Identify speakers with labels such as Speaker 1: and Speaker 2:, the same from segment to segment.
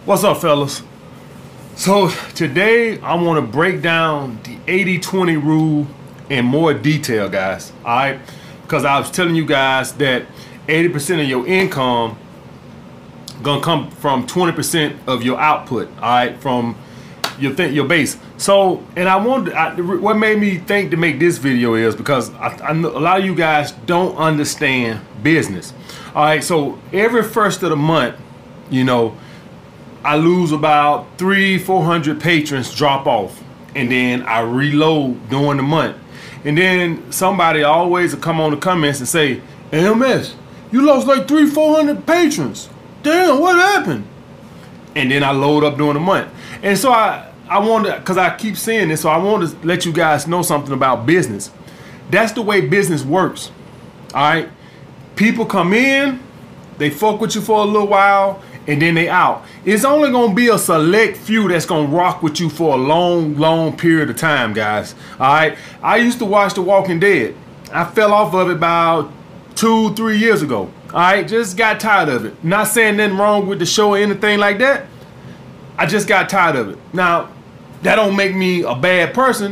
Speaker 1: What's up, fellas? So today I want to break down the 80-20 rule in more detail, guys. All right, because I was telling you guys that 80% of your income gonna come from 20% of your output. All right, from your base. So, and what made me think to make this video is because I know a lot of you guys don't understand business. All right, so every first of the month, you know, I lose about 300-400 patrons drop off, and then I reload during the month. And then somebody always will come on the comments and say, "AMS, you lost like 300-400 patrons. Damn, what happened?" And then I load up during the month. And so I wanted, because I keep saying this, so I want to let you guys know something about business. That's the way business works. All right, people come in, they fuck with you for a little while, and then they out. It's only gonna be a select few that's gonna rock with you for a long period of time, guys. All right, I used to watch The Walking Dead. I fell off of it about 2-3 years ago. All right, just got tired of it. Not saying nothing wrong with the show or anything like that. I just got tired of it. Now, that don't make me a bad person.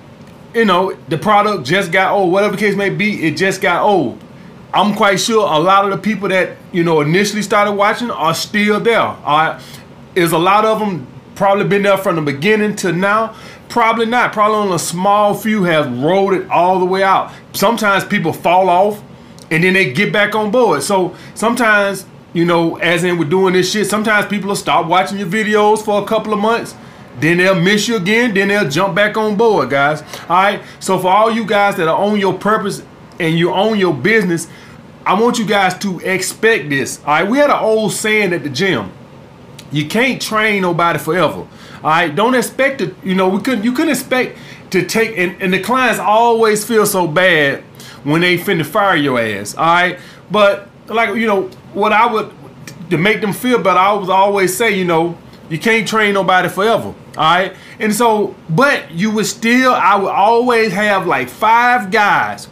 Speaker 1: You know, the product just got old. Whatever the case may be, it just got old. I'm quite sure a lot of the people that, you know, initially started watching are still there. All right, is a lot of them probably been there from the beginning to now? Probably not. Probably only a small few have rolled it all the way out. Sometimes people fall off and then they get back on board. So sometimes, you know, as in with doing this shit, sometimes people will stop watching your videos for a couple of months. Then they'll miss you again. Then they'll jump back on board, guys. All right. So for all you guys that are on your purpose and you own your business, I want you guys to expect this. All right. We had an old saying at the gym: you can't train nobody forever. All right. Don't expect it. You know, you couldn't expect to take, and the clients always feel so bad when they finna fire your ass. All right. But like, you know, what I would, to make them feel better, I would always say, you know, you can't train nobody forever. All right. And so, but you would still, I would always have like five guys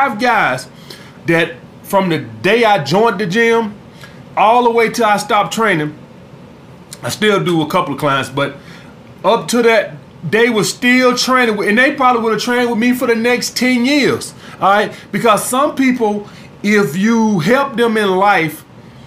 Speaker 1: that from the day I joined the gym all the way till I stopped training. I still do a couple of clients, but up to that, they were still training, and they probably would have trained with me for the next 10 years. All right. Because some people, if you help them in life,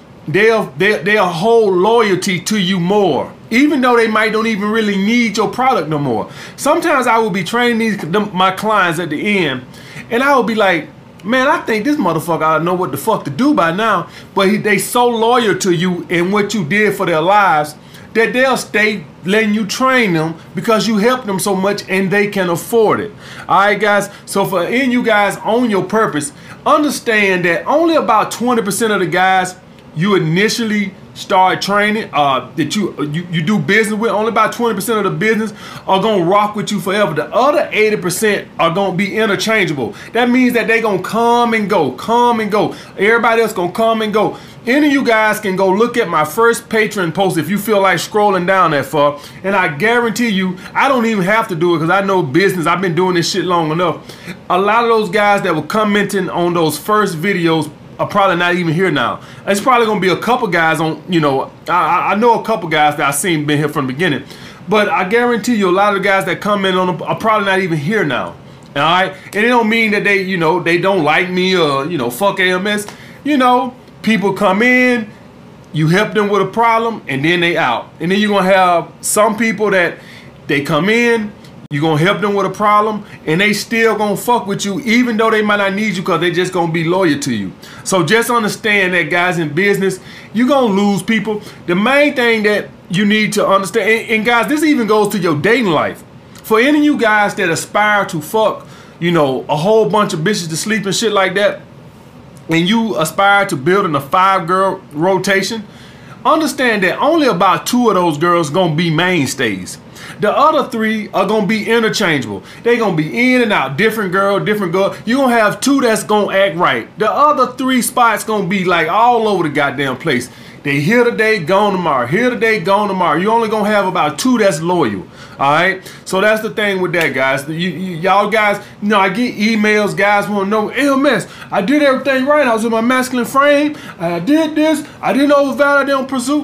Speaker 1: they'll hold loyalty to you more, even though they might don't even really need your product no more. Sometimes I will be training my clients at the end, and I will be like, man, I think this motherfucker ought to know what the fuck to do by now. But they so loyal to you and what you did for their lives that they'll stay letting you train them because you help them so much and they can afford it. All right, guys. So for you guys on your purpose, understand that only about 20% of the guys you initially start training, that you do business with, only about 20% of the business are gonna rock with you forever. The other 80% are gonna be interchangeable. That means that they gonna come and go. Everybody else gonna come and go. Any of you guys can go look at my first Patreon post if you feel like scrolling down that far, and I guarantee you, I don't even have to do it because I know business. I've been doing this shit long enough. A lot of those guys that were commenting on those first videos are probably not even here now. It's probably gonna be a couple guys on, you know, I know a couple guys that I seen been here from the beginning, but I guarantee you a lot of the guys that come in on them are probably not even here now. All right, and it don't mean that they, you know, they don't like me or, you know, fuck AMS. You know, people come in, you help them with a problem, and then they out. And then you're gonna have some people that they come in, you're gonna help them with a problem, and they still gonna fuck with you even though they might not need you because they just gonna be loyal to you. So just understand that, guys, in business, you're gonna lose people. The main thing that you need to understand, and guys, this even goes to your dating life. For any of you guys that aspire to fuck, you know, a whole bunch of bitches to sleep and shit like that, and you aspire to building a 5-girl rotation, understand that only about 2 of those girls gonna be mainstays. The other 3 are gonna be interchangeable. They gonna be in and out, different girl. You gonna have 2 that's gonna act right. The other 3 spots gonna be like all over the goddamn place. They here today, gone tomorrow. Here today, gone tomorrow. You only gonna have about 2 that's loyal. All right. So that's the thing with that, guys. Y'all guys, you know, I get emails. Guys want to know, AMS, I did everything right. I was in my masculine frame. I did this. I didn't overvalidate on pursuit.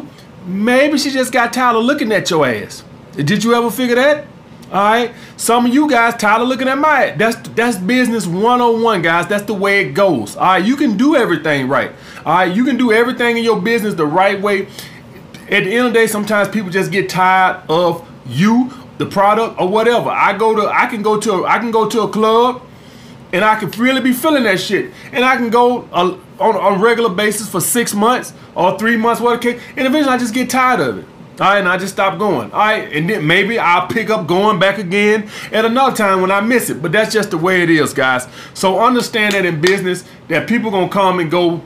Speaker 1: maybe she just got tired of looking at your ass. Did you ever figure that? All right, some of you guys tired of looking at my ass. That's business 101, guys. That's the way it goes. All right, you can do everything right. All right, you can do everything in your business the right way. At the end of the day, sometimes people just get tired of you, the product, or whatever. I can go to a club, and I can really be feeling that shit, and I can go on a regular basis for 6 months or 3 months, whatever, and eventually I just get tired of it. All right, and I just stop going. All right, and then maybe I'll pick up going back again at another time when I miss it. But that's just the way it is, guys. So understand that in business, that people gonna come and go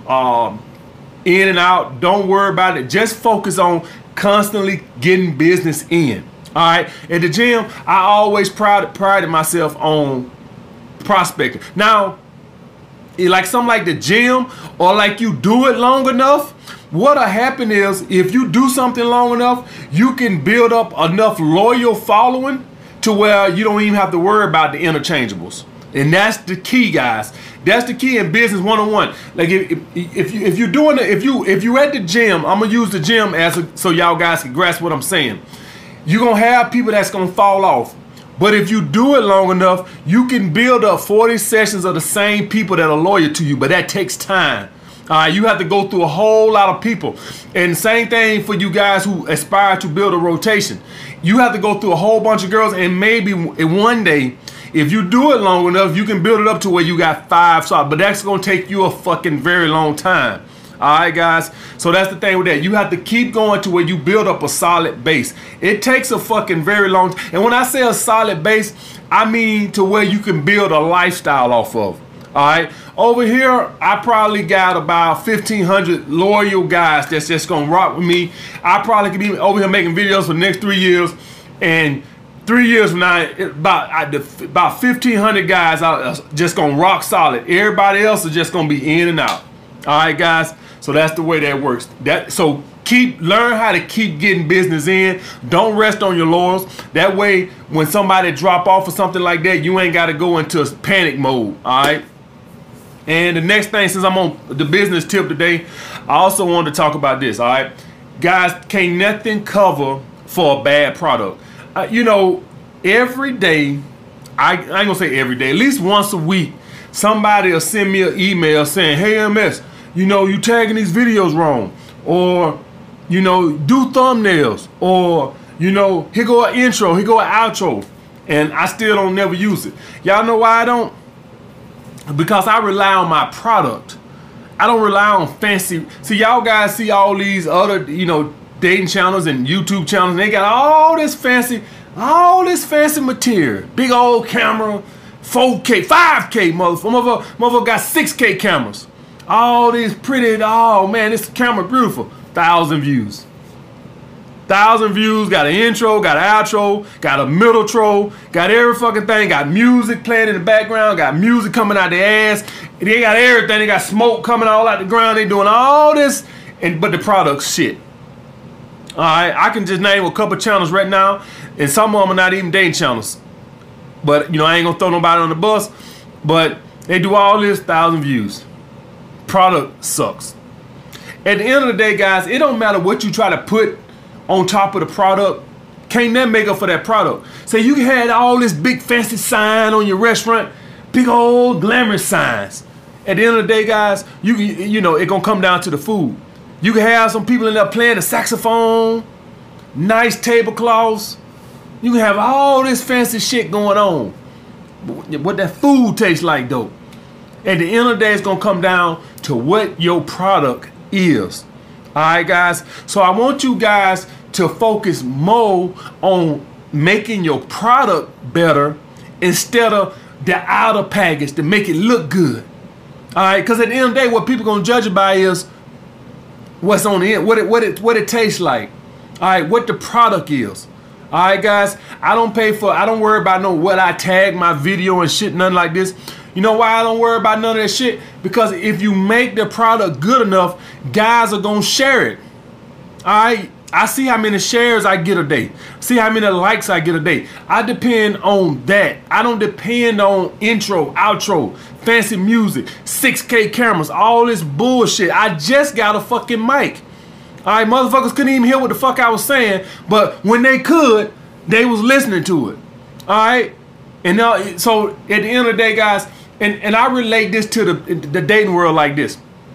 Speaker 1: in and out. Don't worry about it. Just focus on constantly getting business in. All right. At the gym, I always prided myself on prospecting. Now, like something like the gym, or like you do it long enough, what'll happen is if you do something long enough, you can build up enough loyal following to where you don't even have to worry about the interchangeables. And that's the key, guys. That's the key in business 101. Like if you're doing it, if you at the gym, I'm gonna use the gym so y'all guys can grasp what I'm saying. You're gonna have people that's gonna fall off. But if you do it long enough, you can build up 40 sessions of the same people that are loyal to you, but that takes time. You have to go through a whole lot of people. And same thing for you guys who aspire to build a rotation. You have to go through a whole bunch of girls, and maybe one day, if you do it long enough, you can build it up to where you got 5 slots, but that's gonna take you a fucking very long time. All right, guys. So that's the thing with that. You have to keep going to where you build up a solid base. It takes a fucking very long time. And when I say a solid base, I mean to where you can build a lifestyle off of. All right. Over here, I probably got about 1,500 loyal guys that's just gonna rock with me. I probably could be over here making videos for the next 3 years, and 3 years from now, about 1,500 guys are just gonna rock solid. Everybody else is just gonna be in and out. All right, guys. So that's the way that works. So learn how to keep getting business in. Don't rest on your laurels. That way, when somebody drop off or something like that, you ain't got to go into panic mode. All right. And the next thing, since I'm on the business tip today, I also wanted to talk about this. All right, guys, can't nothing cover for a bad product. You know, every day, I ain't gonna say every day, at least once a week, somebody will send me an email saying, "Hey, MS, you know, you tagging these videos wrong," or, you know, do thumbnails, or, you know, here go an intro, here go an outro, and I still don't never use it. Y'all know why I don't? Because I rely on my product. I don't rely on fancy. See, y'all guys see all these other, you know, dating channels and YouTube channels, and they got all this fancy material. Big old camera, 4K, 5K, motherfucker got 6K cameras. All these pretty, oh man, this camera beautiful. 1,000 views. 1,000 views, got an intro, got an outro, got a middle tro, got every fucking thing, got music playing in the background, got music coming out their ass. They got everything, they got smoke coming all out the ground, they doing all this, but the product's shit. Alright, I can just name a couple channels right now, and some of them are not even dating channels. But, you know, I ain't gonna throw nobody on the bus, but they do all this, 1,000 views. Product sucks. At the end of the day, guys, it don't matter what you try to put on top of the product. Can't that make up for that product? So you had all this big fancy sign on your restaurant, big old glamorous signs. At the end of the day, guys, you know, it gonna come down to the food. You can have some people in there playing the saxophone, nice tablecloths. You can have all this fancy shit going on. But what that food tastes like, though. At the end of the day, it's gonna come down to what your product is. All right, guys. So I want you guys to focus more on making your product better instead of the outer package to make it look good. All right, because at the end of the day, what people gonna judge it by is what's on the end, what it tastes like. All right, what the product is. All right, guys. I don't worry about what I tag my video and shit, nothing like this. You know why I don't worry about none of that shit? Because if you make the product good enough, guys are gonna share it. All right. I see how many shares I get a day. See how many likes I get a day. I depend on that. I don't depend on intro, outro, fancy music, 6K cameras, all this bullshit. I just got a fucking mic. All right, motherfuckers couldn't even hear what the fuck I was saying, but when they could, they was listening to it. All right, and now, so at the end of the day, guys, and I relate this to the dating world like this.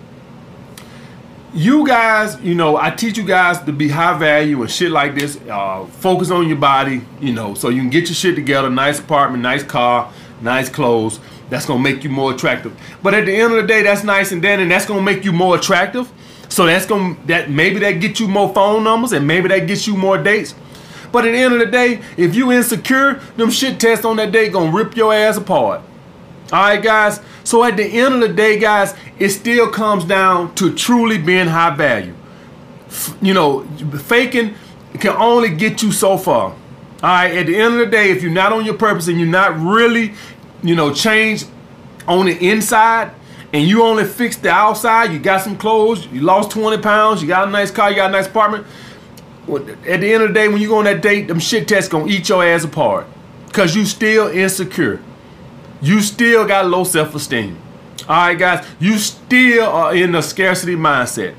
Speaker 1: You guys, you know, I teach you guys to be high value and shit like this. Focus on your body, you know, so you can get your shit together. Nice apartment, nice car, nice clothes. That's gonna make you more attractive. But at the end of the day, that's nice and then, and that's gonna make you more attractive. So maybe that get you more phone numbers, and maybe that gets you more dates. But at the end of the day, if you insecure, them shit tests on that date gonna rip your ass apart. All right, guys. So at the end of the day, guys, it still comes down to truly being high value. You know, faking can only get you so far. All right. At the end of the day, if you're not on your purpose and you're not really, you know, changed on the inside, and you only fix the outside, you got some clothes, you lost 20 pounds, you got a nice car, you got a nice apartment. Well, at the end of the day, when you go on that date, them shit tests gonna eat your ass apart, because you still insecure. You still got low self-esteem. All right, guys, you still are in a scarcity mindset.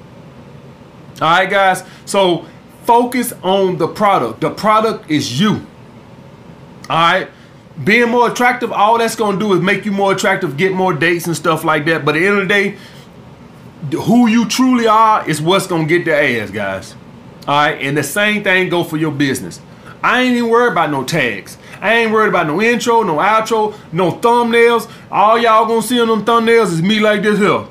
Speaker 1: All right, guys, so focus on the product. The product is you. All right, being more attractive, all that's gonna do is make you more attractive, get more dates and stuff like that. But at the end of the day, who you truly are is what's gonna get the ass, guys. All right, and the same thing go for your business. I ain't even worried about no tags. I ain't worried about no intro, no outro, no thumbnails. All y'all gonna see on them thumbnails is me like this here.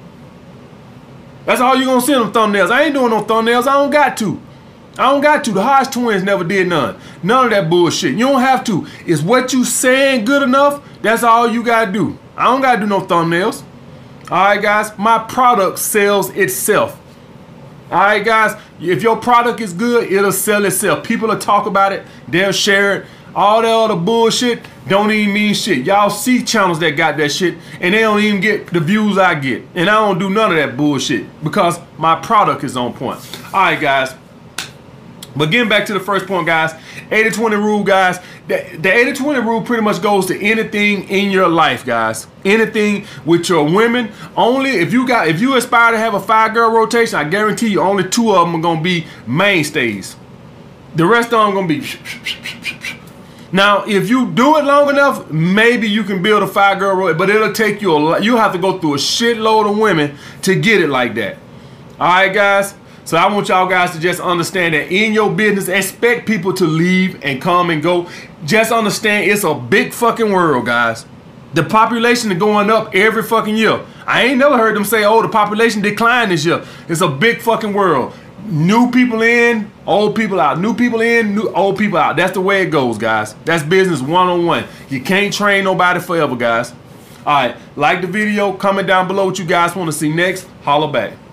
Speaker 1: That's all you gonna see on them thumbnails. I ain't doing no thumbnails. I don't got to. I don't got to. The Hodge twins never did none. None of that bullshit. You don't have to. Is what you saying good enough? That's all you gotta do. I don't gotta do no thumbnails. All right, guys. My product sells itself. All right, guys. If your product is good, it'll sell itself. People will talk about it. They'll share it. All that other bullshit don't even mean shit. Y'all see channels that got that shit, and they don't even get the views I get. And I don't do none of that bullshit because my product is on point. All right, guys. But getting back to the first point, guys, 80-20 rule, guys. The 80-20 rule pretty much goes to anything in your life, guys. Anything with your women. Only if you aspire to have a 5-girl rotation, I guarantee you only 2 of them are gonna be mainstays. The rest of them gonna be. Now, if you do it long enough, maybe you can build a 5-girl rotation, but it'll take you a lot. You have to go through a shitload of women to get it like that. All right, guys. So I want y'all guys to just understand that in your business, expect people to leave and come and go. Just understand it's a big fucking world, guys. The population is going up every fucking year. I ain't never heard them say, oh, the population declined this year. It's a big fucking world. New people in, old people out. New people in, old people out. That's the way it goes, guys. That's business 101. You can't train nobody forever, guys. All right, like the video, comment down below what you guys want to see next. Holla back.